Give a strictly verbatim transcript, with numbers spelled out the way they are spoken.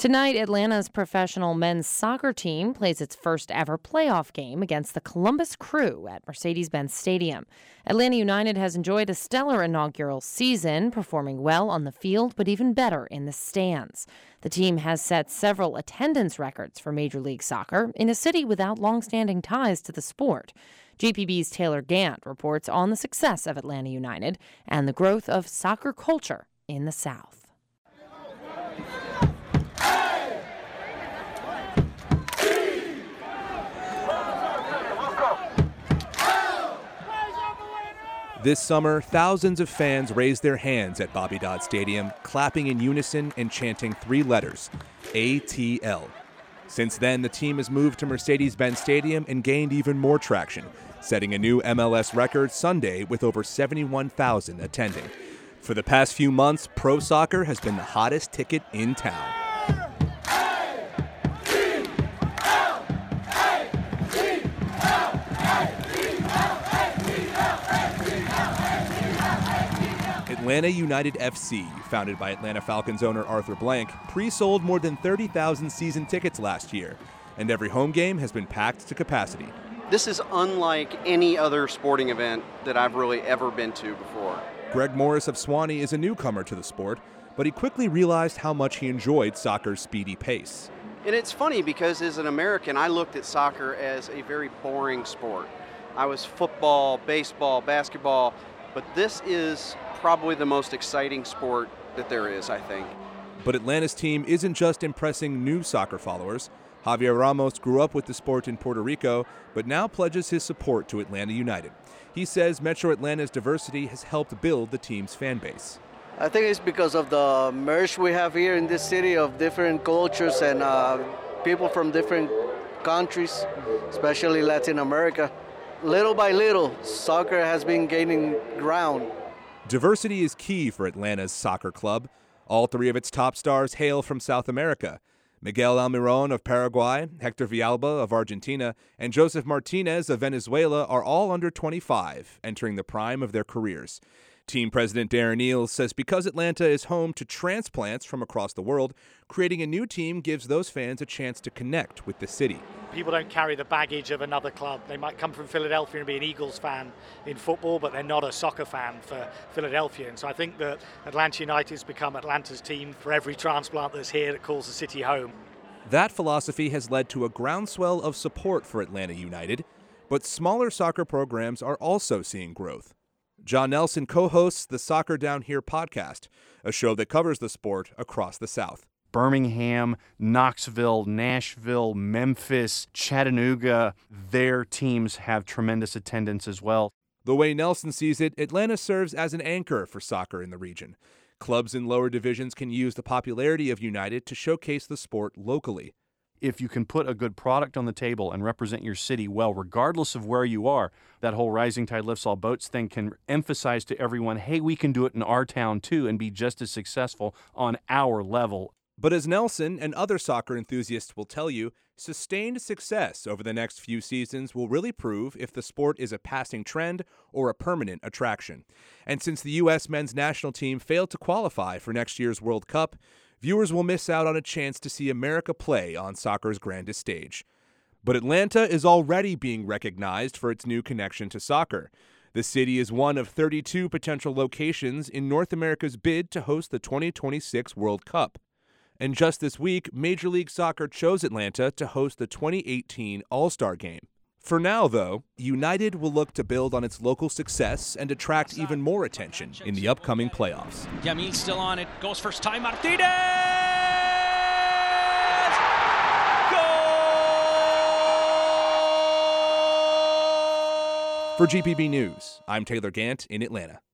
Tonight, Atlanta's professional men's soccer team plays its first ever playoff game against the Columbus Crew at Mercedes-Benz Stadium. Atlanta United has enjoyed a stellar inaugural season, performing well on the field but even better in the stands. The team has set several attendance records for Major League Soccer in a city without long-standing ties to the sport. G P B's Taylor Gant reports on the success of Atlanta United and the growth of soccer culture in the South. This summer, thousands of fans raised their hands at Bobby Dodd Stadium, clapping in unison and chanting three letters, A T L. Since then, the team has moved to Mercedes-Benz Stadium and gained even more traction, setting a new M L S record Sunday with over seventy-one thousand attending. For the past few months, pro soccer has been the hottest ticket in town. Atlanta United F C, founded by Atlanta Falcons owner Arthur Blank, pre-sold more than thirty thousand season tickets last year, and every home game has been packed to capacity. This is unlike any other sporting event that I've really ever been to before. Greg Morris of Swanee is a newcomer to the sport, but he quickly realized how much he enjoyed soccer's speedy pace. And it's funny because as an American, I looked at soccer as a very boring sport. I was football, baseball, basketball, but this is probably the most exciting sport that there is, I think. But Atlanta's team isn't just impressing new soccer followers. Javier Ramos grew up with the sport in Puerto Rico, but now pledges his support to Atlanta United. He says Metro Atlanta's diversity has helped build the team's fan base. I think it's because of the merge we have here in this city of different cultures and uh, people from different countries, especially Latin America. Little by little, soccer has been gaining ground. Diversity is key for Atlanta's soccer club. All three of its top stars hail from South America. Miguel Almiron of Paraguay, Hector Villalba of Argentina, and Joseph Martinez of Venezuela are all under twenty-five, entering the prime of their careers. Team president Darren Eales says because Atlanta is home to transplants from across the world, creating a new team gives those fans a chance to connect with the city. People don't carry the baggage of another club. They might come from Philadelphia and be an Eagles fan in football, but they're not a soccer fan for Philadelphia. And so I think that Atlanta United has become Atlanta's team for every transplant that's here that calls the city home. That philosophy has led to a groundswell of support for Atlanta United, but smaller soccer programs are also seeing growth. John Nelson co-hosts the Soccer Down Here podcast, a show that covers the sport across the South. Birmingham, Knoxville, Nashville, Memphis, Chattanooga, their teams have tremendous attendance as well. The way Nelson sees it, Atlanta serves as an anchor for soccer in the region. Clubs in lower divisions can use the popularity of United to showcase the sport locally. If you can put a good product on the table and represent your city well, regardless of where you are, that whole rising tide lifts all boats thing can emphasize to everyone, hey, we can do it in our town too and be just as successful on our level. But as Nelson and other soccer enthusiasts will tell you, sustained success over the next few seasons will really prove if the sport is a passing trend or a permanent attraction. And since the U S men's national team failed to qualify for next year's World Cup, viewers will miss out on a chance to see America play on soccer's grandest stage. But Atlanta is already being recognized for its new connection to soccer. The city is one of thirty-two potential locations in North America's bid to host the twenty twenty-six World Cup. And just this week, Major League Soccer chose Atlanta to host the twenty eighteen All-Star Game. For now, though, United will look to build on its local success and attract even more attention in the upcoming playoffs. Yamil still on it, goes first time, Martinez! Goal! For G P B News, I'm Taylor Gant in Atlanta.